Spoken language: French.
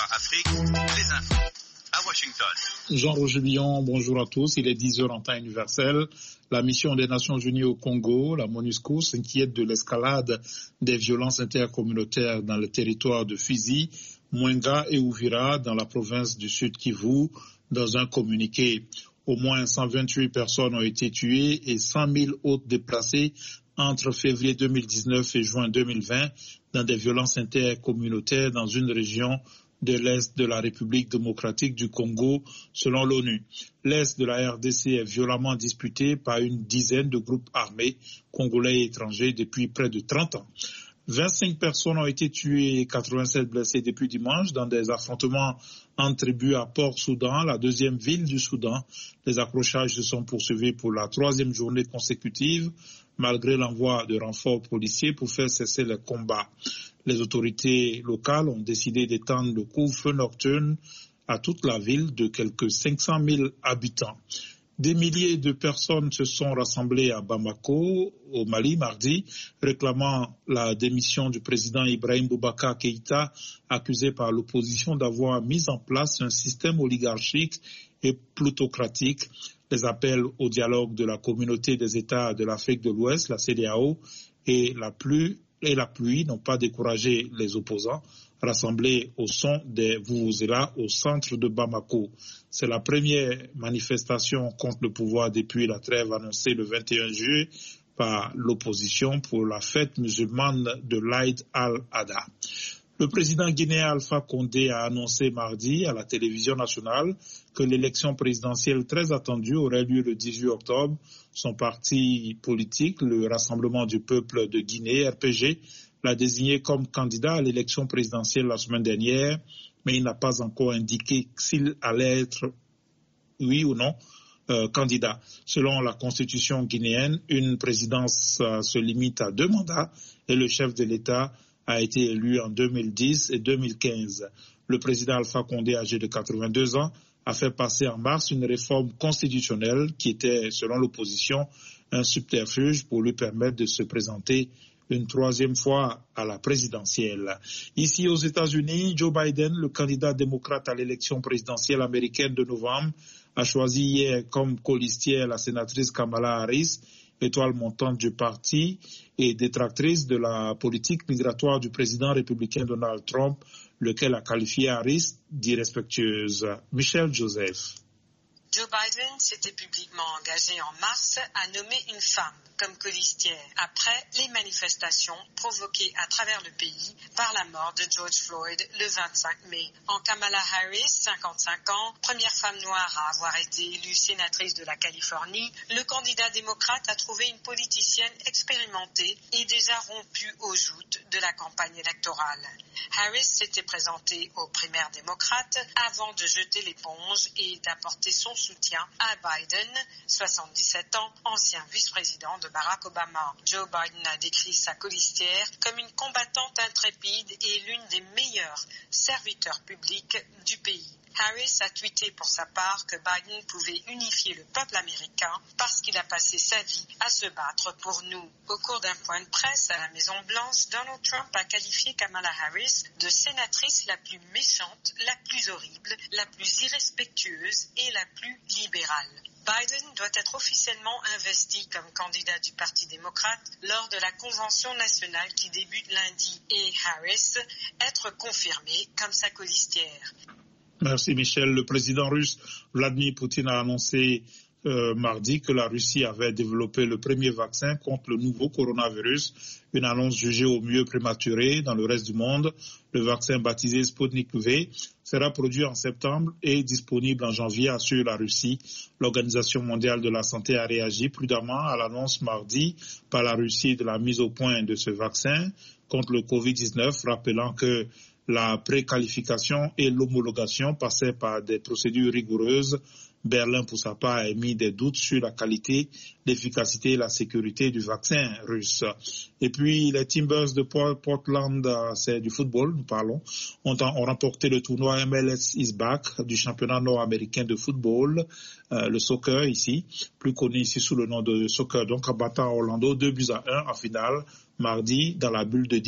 Afrique, les infos à Washington. Jean-Roger Billon, bonjour à tous. Il est 10h en temps universel. La mission des Nations Unies au Congo, la MONUSCO, s'inquiète de l'escalade des violences intercommunautaires dans le territoire de Fizi, Mwenga et Uvira, dans la province du Sud Kivu. Dans un communiqué, au moins 128 personnes ont été tuées et 100 000 autres déplacées entre février 2019 et juin 2020 dans des violences intercommunautaires dans une région de l'Est de la République démocratique du Congo, selon l'ONU. L'Est de la RDC est violemment disputé par une dizaine de groupes armés congolais et étrangers depuis près de 30 ans. 25 personnes ont été tuées et 87 blessées depuis dimanche dans des affrontements entre tribus à Port-Soudan, la deuxième ville du Soudan. Les accrochages se sont poursuivis pour la troisième journée consécutive, malgré l'envoi de renforts policiers pour faire cesser les combats. Les autorités locales ont décidé d'étendre le couvre-feu nocturne à toute la ville de quelques 500 000 habitants. Des milliers de personnes se sont rassemblées à Bamako, au Mali, mardi, réclamant la démission du président Ibrahim Boubacar Keïta, accusé par l'opposition d'avoir mis en place un système oligarchique et plutocratique. Les appels au dialogue de la communauté des États de l'Afrique de l'Ouest, la CEDEAO, et la pluie n'ont pas découragé les opposants, rassemblés au son des vuvuzelas au centre de Bamako. C'est la première manifestation contre le pouvoir depuis la trêve annoncée le 21 juillet par l'opposition pour la fête musulmane de l'Aïd al-Adha. Le président guinéen Alpha Condé a annoncé mardi à la télévision nationale que l'élection présidentielle très attendue aurait lieu le 18 octobre. Son parti politique, le Rassemblement du peuple de Guinée, RPG, l'a désigné comme candidat à l'élection présidentielle la semaine dernière, mais il n'a pas encore indiqué s'il allait être, oui ou non, candidat. Selon la constitution guinéenne, une présidence se limite à 2 mandats et le chef de l'État a été élu en 2010 et 2015. Le président Alpha Condé, âgé de 82 ans, a fait passer en mars une réforme constitutionnelle qui était, selon l'opposition, un subterfuge pour lui permettre de se présenter une troisième fois à la présidentielle. Ici aux États-Unis, Joe Biden, le candidat démocrate à l'élection présidentielle américaine de novembre, a choisi hier comme colistière la sénatrice Kamala Harris, étoile montante du parti et détractrice de la politique migratoire du président républicain Donald Trump, lequel a qualifié Harris d'irrespectueuse. Michel Joseph. Joe Biden s'était publiquement engagé en mars à nommer une femme comme colistière après les manifestations provoquées à travers le pays par la mort de George Floyd le 25 mai. En Kamala Harris, 55 ans, première femme noire à avoir été élue sénatrice de la Californie, le candidat démocrate a trouvé une politicienne expérimentée et déjà rompue aux joutes de la campagne électorale. Harris s'était présentée aux primaires démocrates avant de jeter l'éponge et d'apporter son soutien à Biden, 77 ans, ancien vice-président de Barack Obama. Joe Biden a décrit sa colistière comme une combattante intrépide et l'une des meilleures serviteurs publics du pays. Harris a tweeté pour sa part que Biden pouvait unifier le peuple américain parce qu'il a passé sa vie à se battre pour nous. Au cours d'un point de presse à la Maison-Blanche, Donald Trump a qualifié Kamala Harris de sénatrice la plus méchante, la plus horrible, la plus irrespectueuse et la plus libérale. Biden doit être officiellement investi comme candidat du Parti démocrate lors de la convention nationale qui débute lundi et Harris être confirmée comme sa colistière. Merci Michel. Le président russe Vladimir Poutine a annoncé mardi que la Russie avait développé le premier vaccin contre le nouveau coronavirus, une annonce jugée au mieux prématurée dans le reste du monde. Le vaccin baptisé Sputnik V sera produit en septembre et disponible en janvier, assure la Russie. L'Organisation mondiale de la santé a réagi prudemment à l'annonce mardi par la Russie de la mise au point de ce vaccin contre le Covid-19, rappelant que la préqualification et l'homologation passaient par des procédures rigoureuses. Berlin, pour sa part, a émis des doutes sur la qualité, l'efficacité et la sécurité du vaccin russe. Et puis, les Timbers de Portland, c'est du football, nous parlons, ont remporté le tournoi MLS is Back du championnat nord-américain de football, le soccer ici, plus connu ici sous le nom de soccer, donc en battant Orlando 2-1 en finale, mardi, dans la bulle de